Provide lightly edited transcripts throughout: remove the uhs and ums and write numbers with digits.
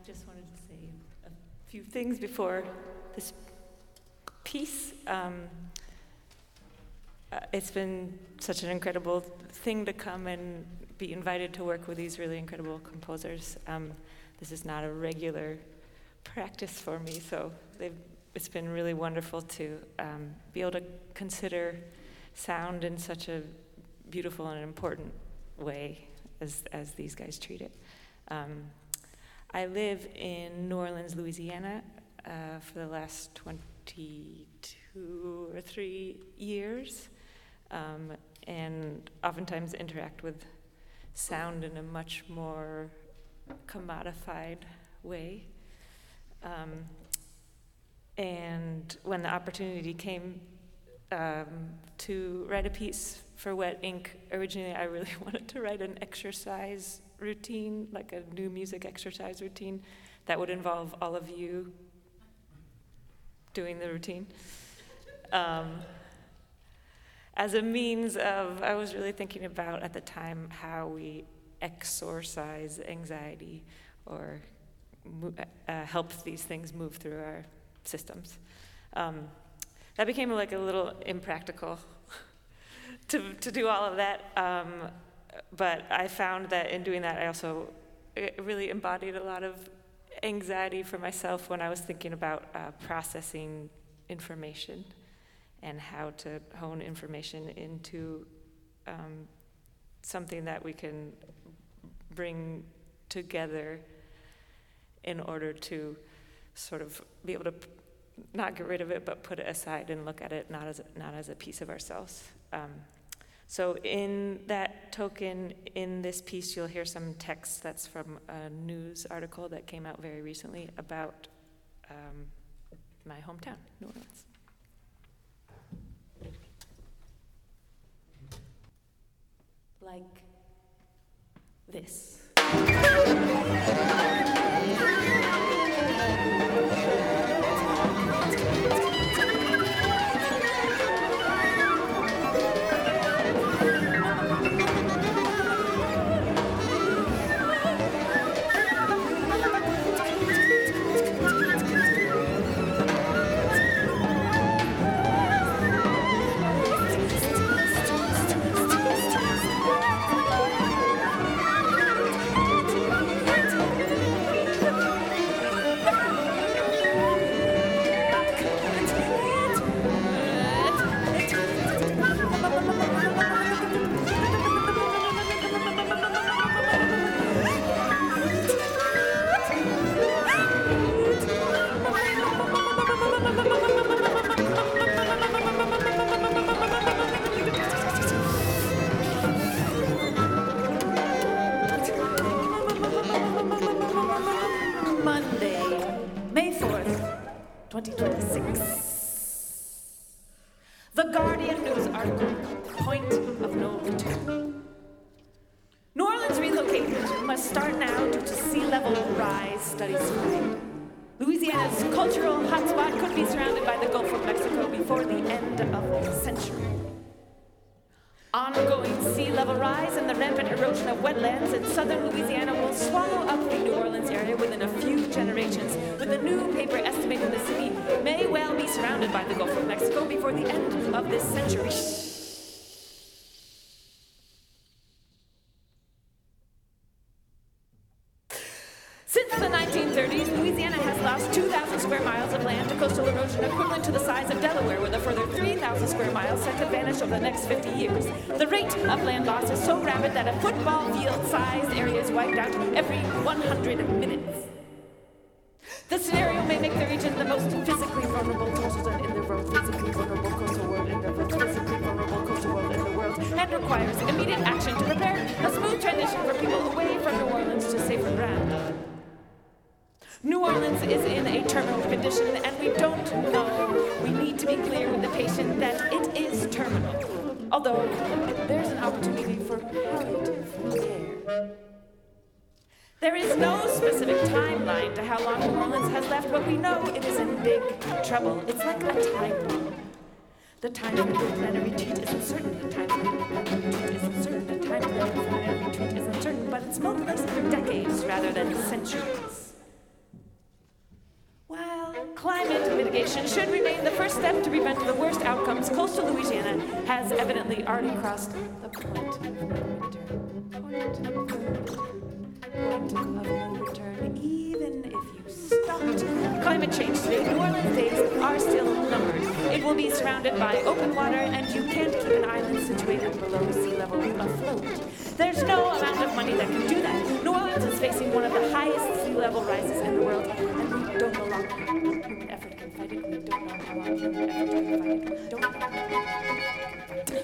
just wanted to say a few things before this piece. It's been such an incredible thing to come and be invited to work with these really incredible composers. This is not a regular practice for me, so it's been really wonderful to be able to consider sound in such a beautiful and important way as these guys treat it. I live in New Orleans, Louisiana, for the last 22 or 3 years, and oftentimes interact with sound in a much more commodified way. And when the opportunity came to write a piece for Wet Ink, originally I really wanted to write an exercise routine, like a new music exercise routine that would involve all of you doing the routine. As a means of, I was really thinking about at the time how we exorcise anxiety or help these things move through our systems. That became like a little impractical to do all of that. But I found that in doing that, I also really embodied a lot of anxiety for myself when I was thinking about processing information and how to hone information into something that we can bring together in order to sort of be able to not get rid of it, but put it aside and look at it not as a piece of ourselves. So in that token, in this piece, you'll hear some text that's from a news article that came out very recently about my hometown, New Orleans. Like this. Since the 1930s, Louisiana has lost 2,000 square miles of land to coastal erosion equivalent to the size of Delaware, with a further 3,000 square miles set to vanish over the next 50 years. The rate of land loss is so rapid that a football field-sized area is wiped out every 100 minutes. The scenario may make the region the most physically vulnerable coastal in the world, physically vulnerable coastal world in the world, physically vulnerable coastal world in the world, and requires immediate action to prepare a smooth transition for people away from New Orleans to safer ground. New Orleans is in a terminal condition, and we don't know. We need to be clear with the patient that it is terminal, although there's an opportunity for palliative care. There is no specific timeline to how long New Orleans has left, but we know it is in big trouble. It's like a time bomb. The time for the plan retreat isn't certain. The time for the plan retreat isn't certain. The time for the plan retreat isn't certain, but it's mobilized for decades rather than centuries. mitigation should remain the first step to prevent the worst outcomes, coastal Louisiana has evidently already crossed the point of no return. Even if you stopped climate change today, New Orleans days are still numbered. It will be surrounded by open water, and you can't keep an island situated below sea level afloat. There's no amount of money that can do that. New Orleans is facing one of the highest sea level rises in the world, and we don't know how long human effort can fight it. We don't know how long human effort can fight it. We don't know how long human effort can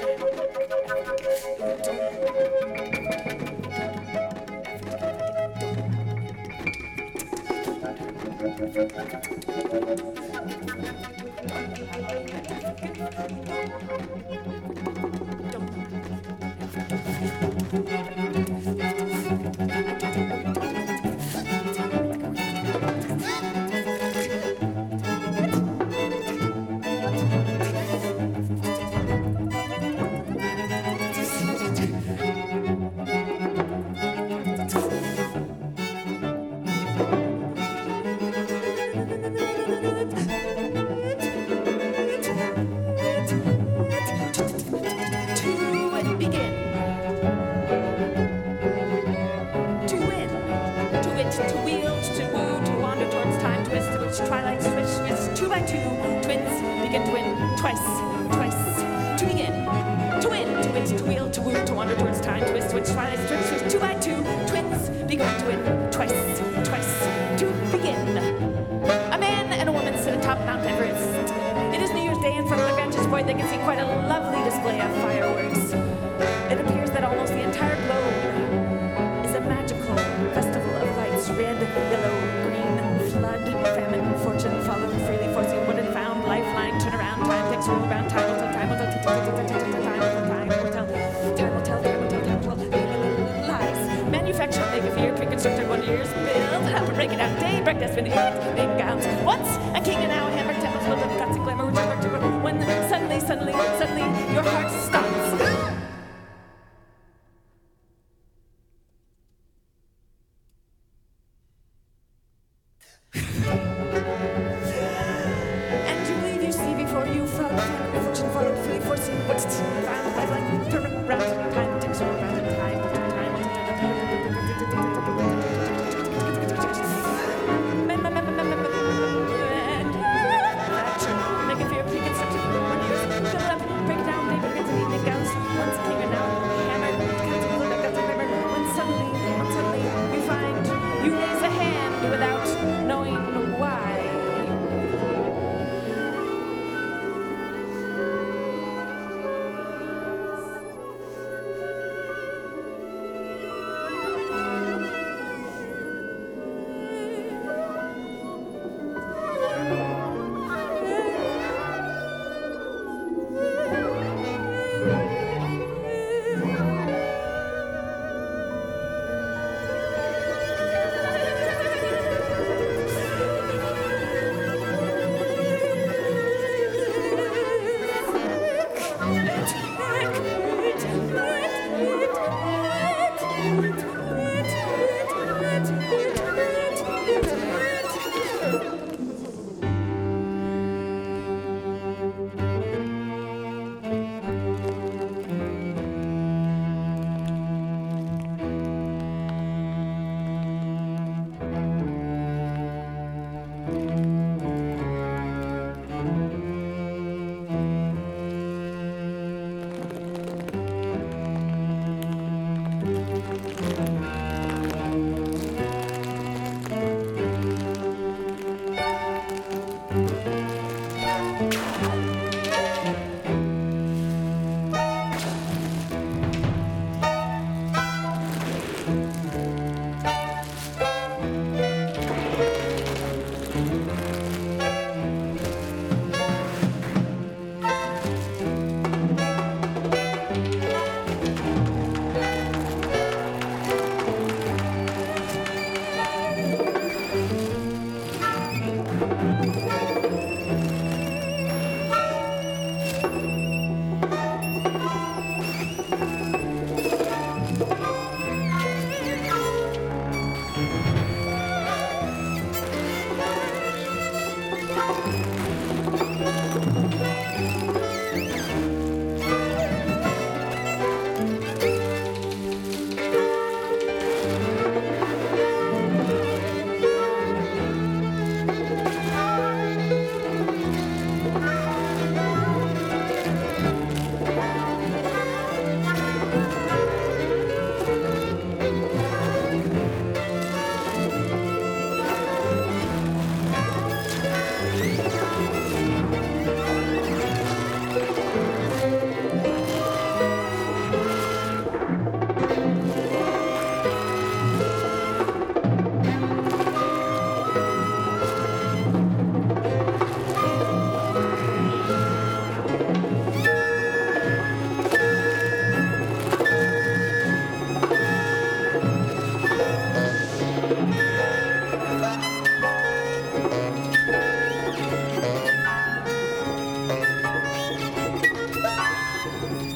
they can see quite a lovely display of fireworks. It appears that almost the entire globe is a magical festival of lights. Red, yellow, green, flood, famine, fortune, follow, freely foreseen, what and found, lifeline, turn around, time, takes roll around, time will tell, time will tell, time will tell, lies. Manufacture, make a fear, pre-constructed wonders, build, help and break it out, day, break destiny, big gowns. Once a king and now a hammer, temples built of guts and glamour, when suddenly, your heart stops. And you believe you see before you, follow, fortune, follow, freely foreseen, what's found, lifeline, turn around, time, takes around, time. Thank you.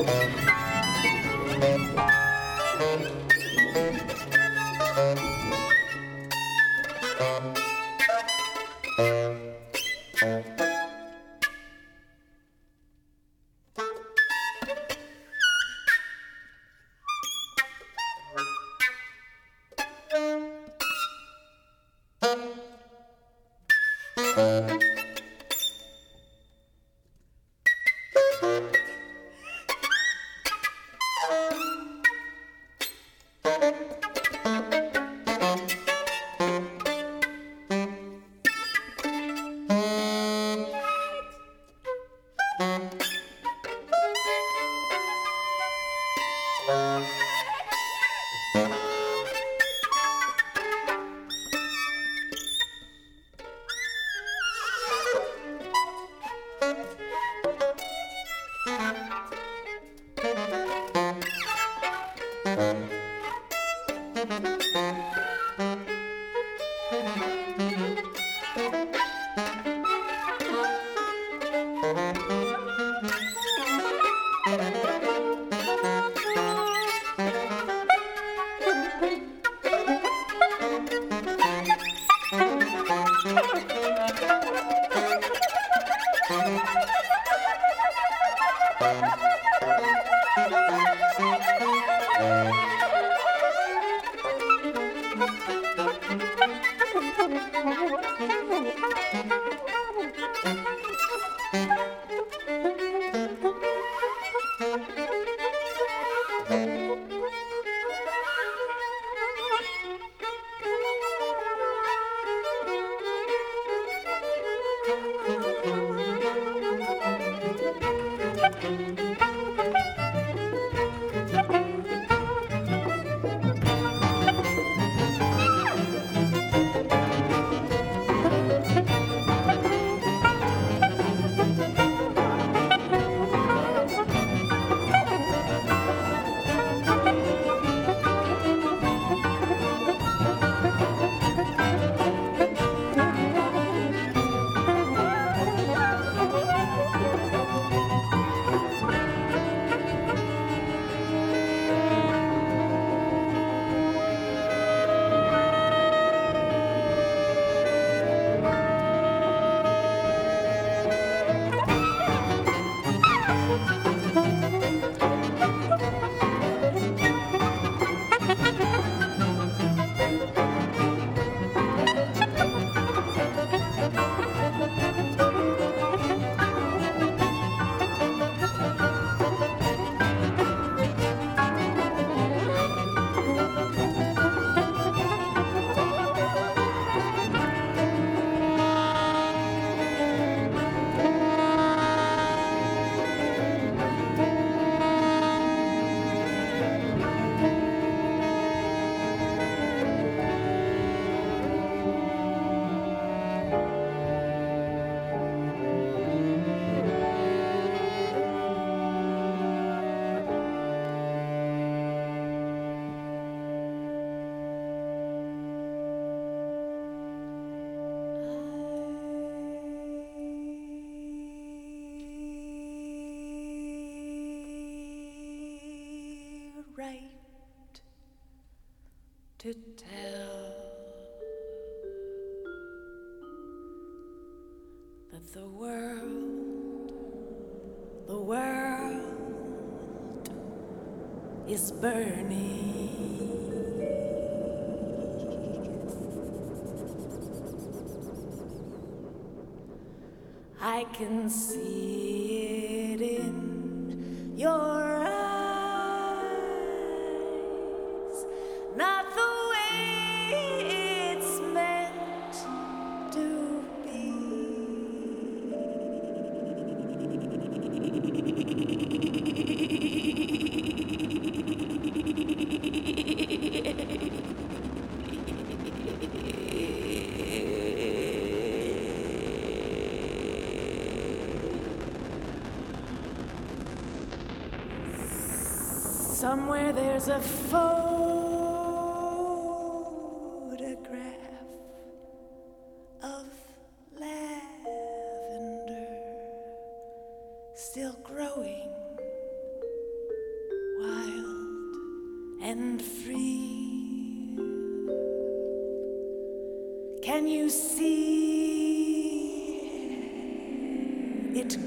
to tell that the world is burning. I can see it in your eyes, not the way it's meant to be. Somewhere there's a photograph of lavender still growing and free. Can you see it